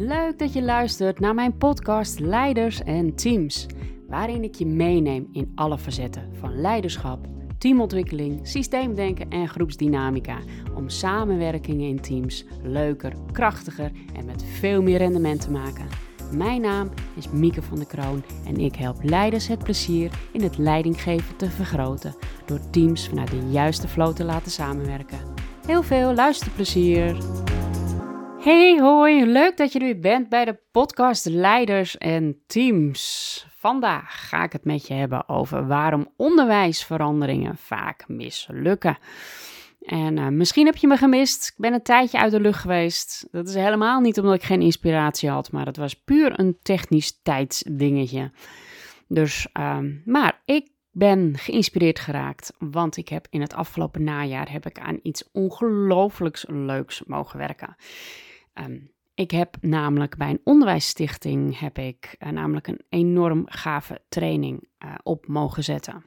Leuk dat je luistert naar mijn podcast Leiders en Teams, waarin ik je meeneem in alle facetten van leiderschap, teamontwikkeling, systeemdenken en groepsdynamica om samenwerkingen in teams leuker, krachtiger en met veel meer rendement te maken. Mijn naam is Mieke van der Kroon en ik help leiders het plezier in het leidinggeven te vergroten door teams vanuit de juiste flow te laten samenwerken. Heel veel luisterplezier! Hey hoi, leuk dat je er weer bent bij de podcast Leiders en Teams. Vandaag ga ik het met je hebben over waarom onderwijsveranderingen vaak mislukken. En misschien heb je me gemist, ik ben een tijdje uit de lucht geweest. Dat is helemaal niet omdat ik geen inspiratie had, maar het was puur een technisch tijdsdingetje. Maar ik ben geïnspireerd geraakt, want ik heb in het afgelopen najaar aan iets ongelooflijks leuks mogen werken. Ik heb namelijk bij een onderwijsstichting namelijk een enorm gave training op mogen zetten.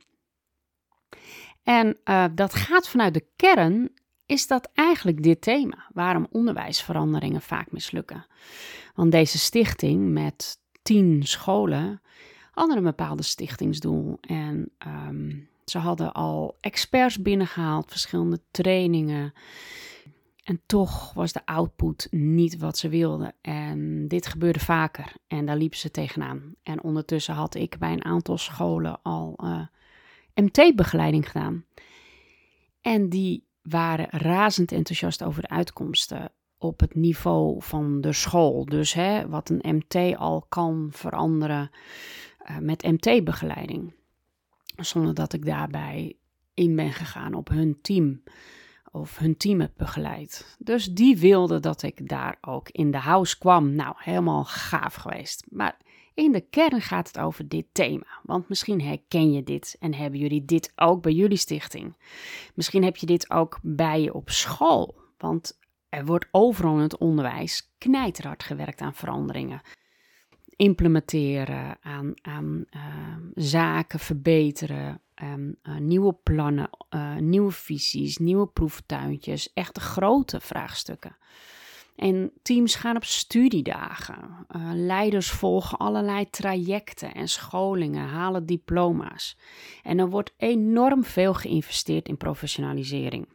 En dat gaat vanuit de kern, is dat eigenlijk dit thema, waarom onderwijsveranderingen vaak mislukken. Want deze stichting met 10 scholen hadden een bepaalde stichtingsdoel en ze hadden al experts binnengehaald, verschillende trainingen. En toch was de output niet wat ze wilden. En dit gebeurde vaker. En daar liepen ze tegenaan. En ondertussen had ik bij een aantal scholen al MT-begeleiding gedaan. En die waren razend enthousiast over de uitkomsten op het niveau van de school. Dus wat een MT al kan veranderen met MT-begeleiding. Zonder dat ik daarbij in ben gegaan op hun team. Of hun team heb begeleid. Dus die wilden dat ik daar ook in de house kwam. Nou, helemaal gaaf geweest. Maar in de kern gaat het over dit thema. Want misschien herken je dit en hebben jullie dit ook bij jullie stichting. Misschien heb je dit ook bij je op school. Want er wordt overal in het onderwijs knijterhard gewerkt aan veranderingen. Implementeren, aan zaken verbeteren. Nieuwe plannen, nieuwe visies, nieuwe proeftuintjes, echte grote vraagstukken. En teams gaan op studiedagen, leiders volgen allerlei trajecten en scholingen, halen diploma's. En er wordt enorm veel geïnvesteerd in professionalisering.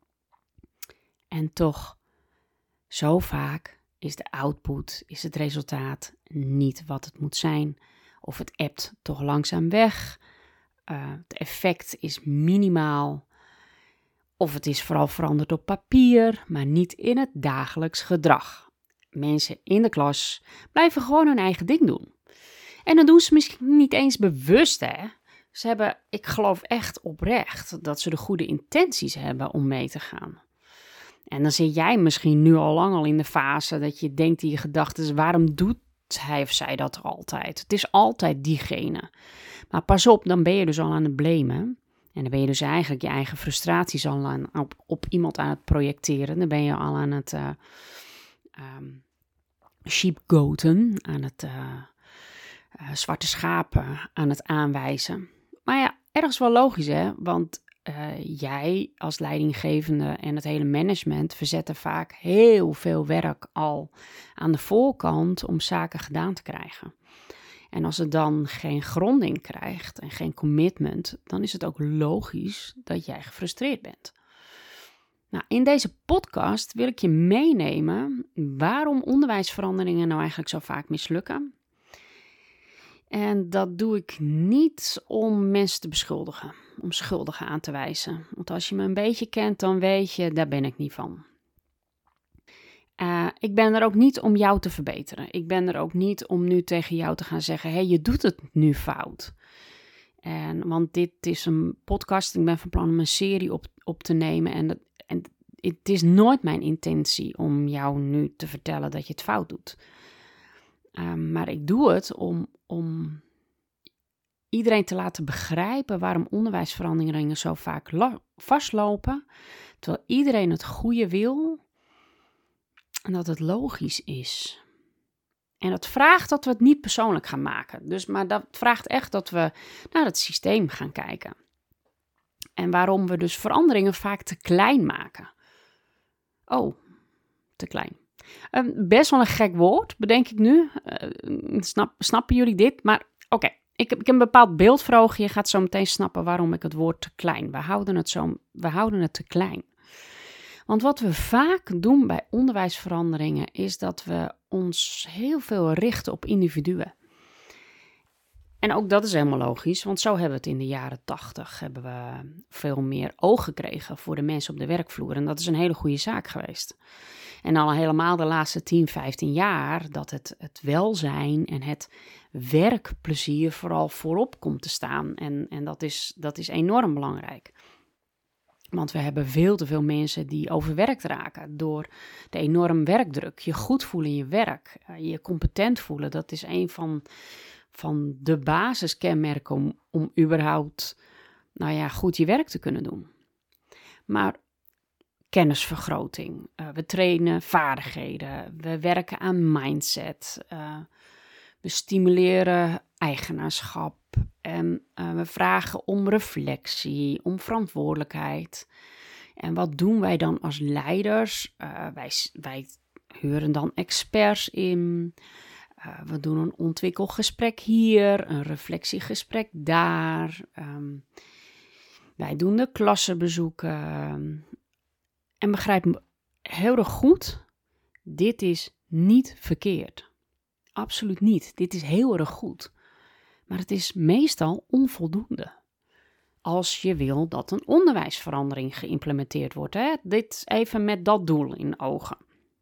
En toch, zo vaak is de output, is het resultaat niet wat het moet zijn. Of het ebt toch langzaam weg. Het effect is minimaal. Of het is vooral veranderd op papier, maar niet in het dagelijks gedrag. Mensen in de klas blijven gewoon hun eigen ding doen. En dan doen ze misschien niet eens bewust, hè. Ik geloof echt oprecht dat ze de goede intenties hebben om mee te gaan. En dan zit jij misschien nu al lang in de fase dat je denkt in je gedachten, waarom doet hij of zij dat altijd? Het is altijd diegene. Maar pas op, dan ben je dus al aan het blamen. En dan ben je dus eigenlijk je eigen frustraties al op iemand aan het projecteren. Dan ben je al aan het sheepgoaten, aan het zwarte schapen aan het aanwijzen. Maar ja, ergens wel logisch, hè? Want jij als leidinggevende en het hele management verzetten vaak heel veel werk al aan de voorkant om zaken gedaan te krijgen. En als het dan geen gronding krijgt en geen commitment, dan is het ook logisch dat jij gefrustreerd bent. Nou, in deze podcast wil ik je meenemen waarom onderwijsveranderingen nou eigenlijk zo vaak mislukken. En dat doe ik niet om mensen te beschuldigen, om schuldigen aan te wijzen. Want als je me een beetje kent, dan weet je, daar ben ik niet van. Ik ben er ook niet om jou te verbeteren. Ik ben er ook niet om nu tegen jou te gaan zeggen, hey, je doet het nu fout. Want dit is een podcast, ik ben van plan om een serie op te nemen. En het is nooit mijn intentie om jou nu te vertellen dat je het fout doet. Maar ik doe het om iedereen te laten begrijpen waarom onderwijsveranderingen zo vaak vastlopen. Terwijl iedereen het goede wil en dat het logisch is. En dat vraagt dat we het niet persoonlijk gaan maken. Maar dat vraagt echt dat we naar het systeem gaan kijken. En waarom we dus veranderingen vaak te klein maken. Oh, te klein. Best wel een gek woord, bedenk ik nu. Snappen jullie dit? Maar oké, ik heb een bepaald beeld voor ogen. Je gaat zo meteen snappen waarom ik het woord te klein. We houden het te klein. Want wat we vaak doen bij onderwijsveranderingen is dat we ons heel veel richten op individuen. En ook dat is helemaal logisch, want zo hebben we het in de jaren 80, hebben we veel meer oog gekregen voor de mensen op de werkvloer. En dat is een hele goede zaak geweest. En al helemaal de laatste 10, 15 jaar dat het welzijn en het werkplezier vooral voorop komt te staan. En dat is enorm belangrijk. Want we hebben veel te veel mensen die overwerkt raken door de enorme werkdruk. Je goed voelen in je werk, je competent voelen, dat is een van de basiskenmerken om überhaupt goed je werk te kunnen doen. Maar kennisvergroting, we trainen vaardigheden, we werken aan mindset, we stimuleren eigenaarschap en we vragen om reflectie, om verantwoordelijkheid. En wat doen wij dan als leiders? Wij huren dan experts in. We doen een ontwikkelgesprek hier, een reflectiegesprek daar. Wij doen de klassenbezoeken. En begrijp me heel erg goed, dit is niet verkeerd. Absoluut niet. Dit is heel erg goed. Maar het is meestal onvoldoende. Als je wil dat een onderwijsverandering geïmplementeerd wordt. Hè? Dit even met dat doel in ogen.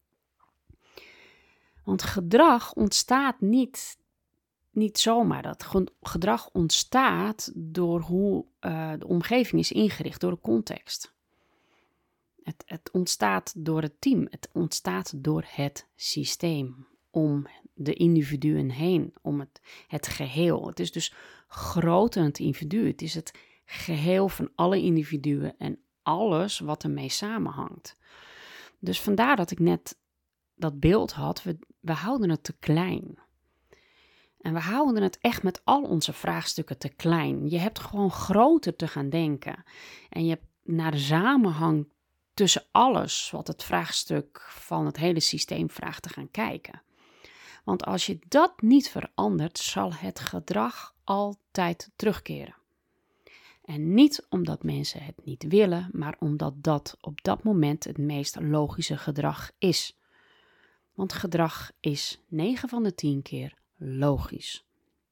Want gedrag ontstaat niet zomaar. Dat gedrag ontstaat door hoe de omgeving is ingericht, door de context. Het ontstaat door het team, het ontstaat door het systeem, om de individuen heen, om het geheel. Het is dus groter dan het individu. Het is het geheel van alle individuen en alles wat ermee samenhangt. Dus vandaar dat ik net dat beeld had, we houden het te klein. En we houden het echt met al onze vraagstukken te klein. Je hebt gewoon groter te gaan denken. En je hebt naar de samenhang tussen alles wat het vraagstuk van het hele systeem vraagt te gaan kijken. Want als je dat niet verandert, zal het gedrag altijd terugkeren. En niet omdat mensen het niet willen, maar omdat dat op dat moment het meest logische gedrag is. Want gedrag is 9 van de 10 keer logisch.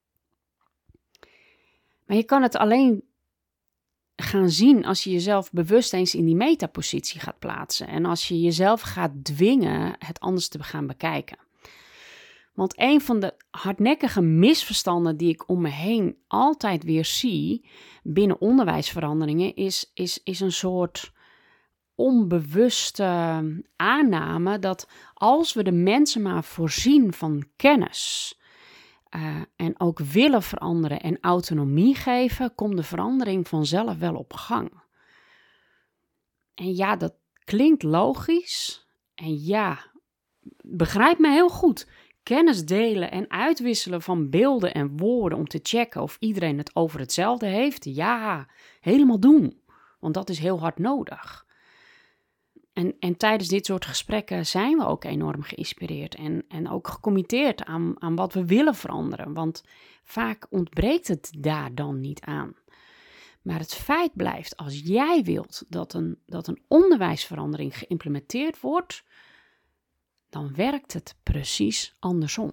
Maar je kan het alleen gaan zien als je jezelf bewust eens in die metapositie gaat plaatsen. En als je jezelf gaat dwingen het anders te gaan bekijken. Want een van de hardnekkige misverstanden die ik om me heen altijd weer zie binnen onderwijsveranderingen is een soort onbewuste aanname dat als we de mensen maar voorzien van kennis en ook willen veranderen en autonomie geven, komt de verandering vanzelf wel op gang. En ja, dat klinkt logisch. En ja, begrijp me heel goed. Kennis delen en uitwisselen van beelden en woorden om te checken of iedereen het over hetzelfde heeft. Ja, helemaal doen. Want dat is heel hard nodig. En tijdens dit soort gesprekken zijn we ook enorm geïnspireerd en ook gecommitteerd aan wat we willen veranderen. Want vaak ontbreekt het daar dan niet aan. Maar het feit blijft, als jij wilt dat een onderwijsverandering geïmplementeerd wordt, dan werkt het precies andersom.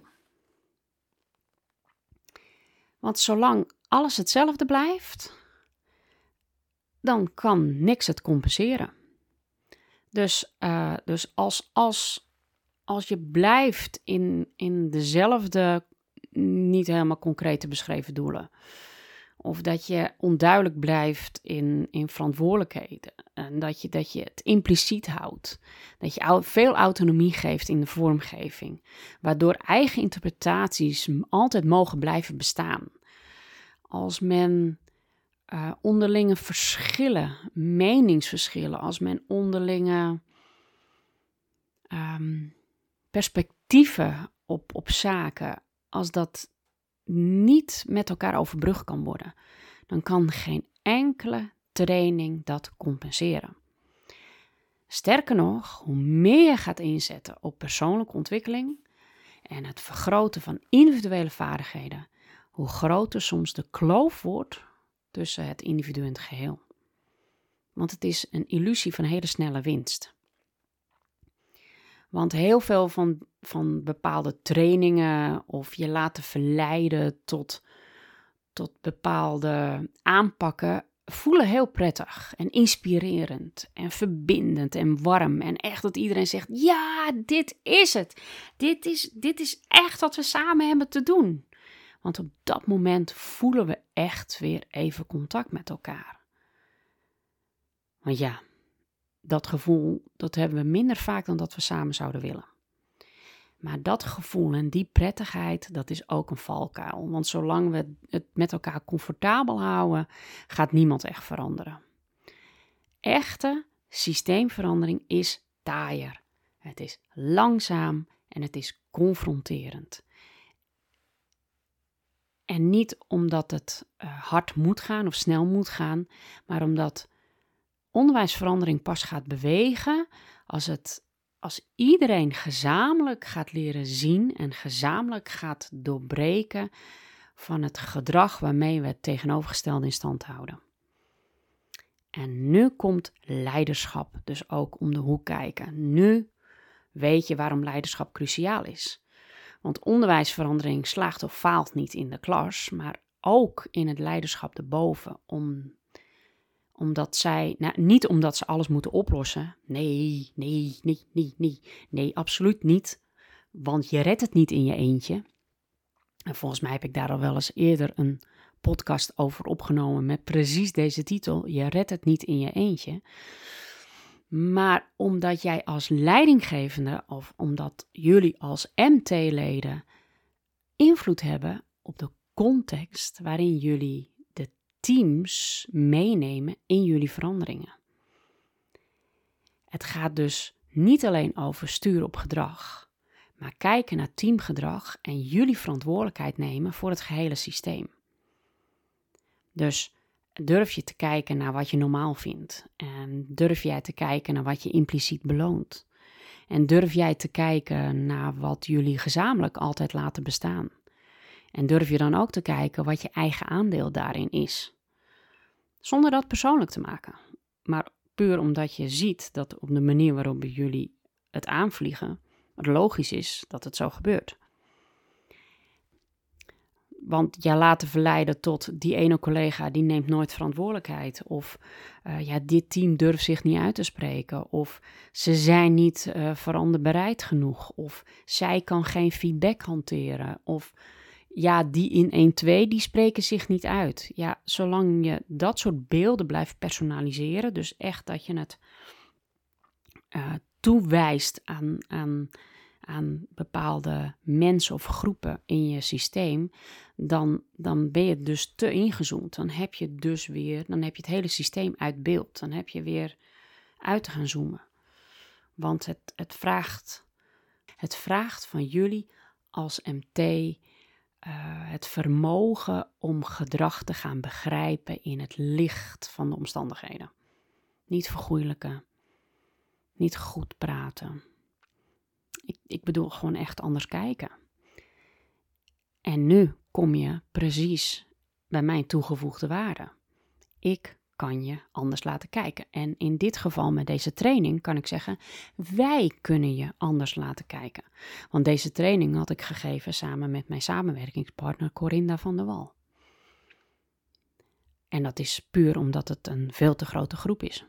Want zolang alles hetzelfde blijft, dan kan niks het compenseren. Dus als je blijft in dezelfde niet helemaal concrete beschreven doelen, of dat je onduidelijk blijft in verantwoordelijkheden, en dat je het impliciet houdt, dat je veel autonomie geeft in de vormgeving, waardoor eigen interpretaties altijd mogen blijven bestaan. Als men onderlinge verschillen, meningsverschillen, als men onderlinge perspectieven op zaken, als dat niet met elkaar overbrugd kan worden, dan kan geen enkele training dat compenseren. Sterker nog, hoe meer je gaat inzetten op persoonlijke ontwikkeling en het vergroten van individuele vaardigheden, hoe groter soms de kloof wordt tussen het individu en het geheel. Want het is een illusie van hele snelle winst. Want heel veel van bepaalde trainingen of je laten verleiden tot bepaalde aanpakken voelen heel prettig en inspirerend en verbindend en warm. En echt dat iedereen zegt, ja, dit is het. Dit is echt wat we samen hebben te doen. Want op dat moment voelen we echt weer even contact met elkaar. Want ja, dat gevoel, dat hebben we minder vaak dan dat we samen zouden willen. Maar dat gevoel en die prettigheid, dat is ook een valkuil. Want zolang we het met elkaar comfortabel houden, gaat niemand echt veranderen. Echte systeemverandering is taaier. Het is langzaam en het is confronterend. En niet omdat het hard moet gaan of snel moet gaan, maar omdat onderwijsverandering pas gaat bewegen als iedereen gezamenlijk gaat leren zien en gezamenlijk gaat doorbreken van het gedrag waarmee we het tegenovergestelde in stand houden. En nu komt leiderschap dus ook om de hoek kijken. Nu weet je waarom leiderschap cruciaal is. Want onderwijsverandering slaagt of faalt niet in de klas, maar ook in het leiderschap erboven. Niet omdat ze alles moeten oplossen. Nee, absoluut niet. Want je redt het niet in je eentje. En volgens mij heb ik daar al wel eens eerder een podcast over opgenomen met precies deze titel. Je redt het niet in je eentje. Maar omdat jij als leidinggevende of omdat jullie als MT-leden invloed hebben op de context waarin jullie de teams meenemen in jullie veranderingen. Het gaat dus niet alleen over sturen op gedrag, maar kijken naar teamgedrag en jullie verantwoordelijkheid nemen voor het gehele systeem. Dus durf je te kijken naar wat je normaal vindt en durf jij te kijken naar wat je impliciet beloont. En durf jij te kijken naar wat jullie gezamenlijk altijd laten bestaan. En durf je dan ook te kijken wat je eigen aandeel daarin is. Zonder dat persoonlijk te maken. Maar puur omdat je ziet dat op de manier waarop jullie het aanvliegen, het logisch is dat het zo gebeurt. Want jij laten verleiden tot die ene collega die neemt nooit verantwoordelijkheid. Of dit team durft zich niet uit te spreken. Of ze zijn niet veranderbereid genoeg. Of zij kan geen feedback hanteren. Of ja, die in 1-2 die spreken zich niet uit. Ja, zolang je dat soort beelden blijft personaliseren. Dus echt dat je het toewijst aan bepaalde mensen of groepen in je systeem, dan ben je dus te ingezoomd. Dan heb je het hele systeem uit beeld. Dan heb je weer uit te gaan zoomen. Want het vraagt van jullie als MT het vermogen om gedrag te gaan begrijpen in het licht van de omstandigheden. Niet vergoeilijken, niet goed praten. Ik bedoel gewoon echt anders kijken. En nu kom je precies bij mijn toegevoegde waarde. Ik kan je anders laten kijken. En in dit geval met deze training kan ik zeggen, wij kunnen je anders laten kijken. Want deze training had ik gegeven samen met mijn samenwerkingspartner Corinda van der Wal. En dat is puur omdat het een veel te grote groep is.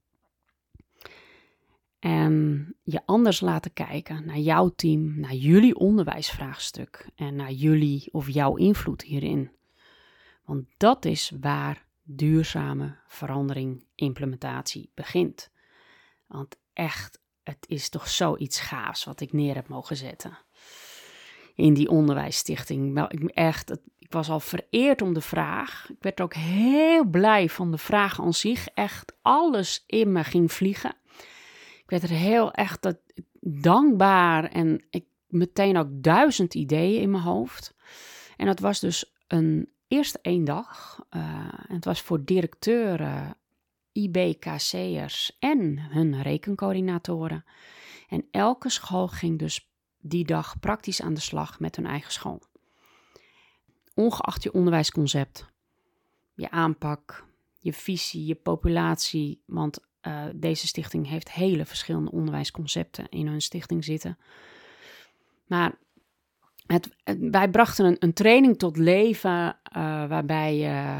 En je anders laten kijken naar jouw team, naar jullie onderwijsvraagstuk en naar jullie of jouw invloed hierin. Want dat is waar duurzame verandering, implementatie begint. Want echt, het is toch zoiets gaafs wat ik neer heb mogen zetten in die onderwijsstichting. Ik was al vereerd om de vraag. Ik werd ook heel blij van de vraag aan zich. Echt alles in me ging vliegen. Ik werd er heel echt dankbaar en ik meteen ook 1000 ideeën in mijn hoofd. En dat was dus eerst 1 dag. En het was voor directeuren IBKC'ers en hun rekencoördinatoren. En elke school ging dus die dag praktisch aan de slag met hun eigen school. Ongeacht je onderwijsconcept, je aanpak, je visie, je populatie, want deze stichting heeft hele verschillende onderwijsconcepten in hun stichting zitten. Maar wij brachten een training tot leven waarbij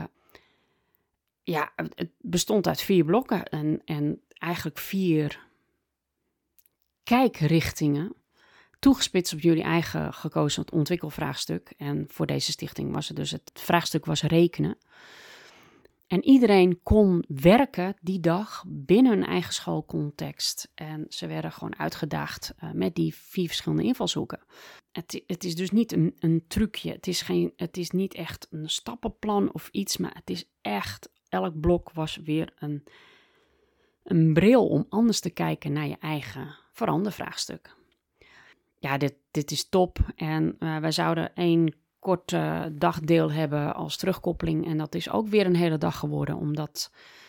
het bestond uit 4 blokken en eigenlijk 4 kijkrichtingen, toegespitst op jullie eigen gekozen ontwikkelvraagstuk. En voor deze stichting was het vraagstuk was rekenen. En iedereen kon werken die dag binnen hun eigen schoolcontext. En ze werden gewoon uitgedaagd met die 4 verschillende invalshoeken. Het is dus niet een trucje. Het is niet echt een stappenplan of iets. Maar het is echt, elk blok was weer een bril om anders te kijken naar je eigen verandervraagstuk. Ja, dit is top. En wij zouden 1 kort dagdeel hebben als terugkoppeling. En dat is ook weer een hele dag geworden, omdat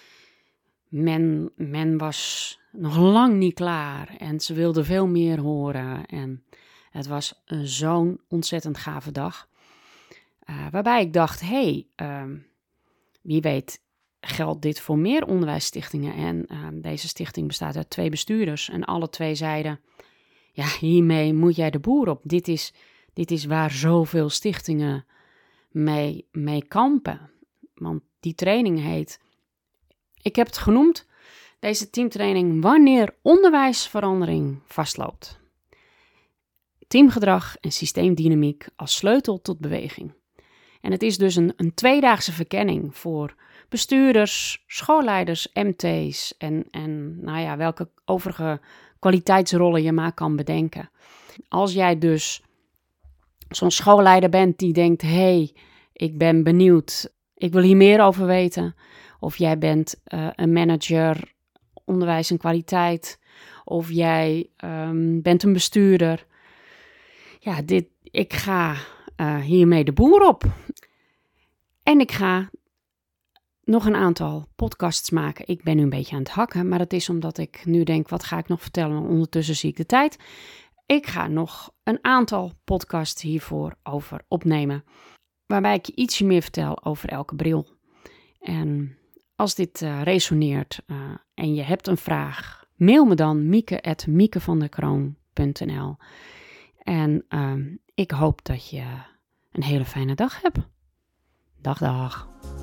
men was nog lang niet klaar. En ze wilden veel meer horen. En het was zo'n ontzettend gave dag. Waarbij ik dacht, wie weet geldt dit voor meer onderwijsstichtingen. En deze stichting bestaat uit 2 bestuurders. En alle 2 zeiden, ja, hiermee moet jij de boer op. Dit is waar zoveel stichtingen mee kampen. Want die training heet, ik heb het genoemd, deze teamtraining, wanneer onderwijsverandering vastloopt. Teamgedrag en systeemdynamiek als sleutel tot beweging. En het is dus een 2-daagse verkenning voor bestuurders, schoolleiders, MT's en welke overige kwaliteitsrollen je maar kan bedenken. Als jij dus zo'n schoolleider bent die denkt, ik ben benieuwd, ik wil hier meer over weten. Of jij bent een manager onderwijs en kwaliteit. Of jij bent een bestuurder. Ja, ik ga hiermee de boer op. En ik ga nog een aantal podcasts maken. Ik ben nu een beetje aan het hakken, maar dat is omdat ik nu denk, wat ga ik nog vertellen? Ondertussen zie ik de tijd. Ik ga nog een aantal podcasts hiervoor over opnemen, waarbij ik je ietsje meer vertel over elke bril. En als dit resoneert en je hebt een vraag, mail me dan mieke@miekevanderkroon.nl. En ik hoop dat je een hele fijne dag hebt. Dag.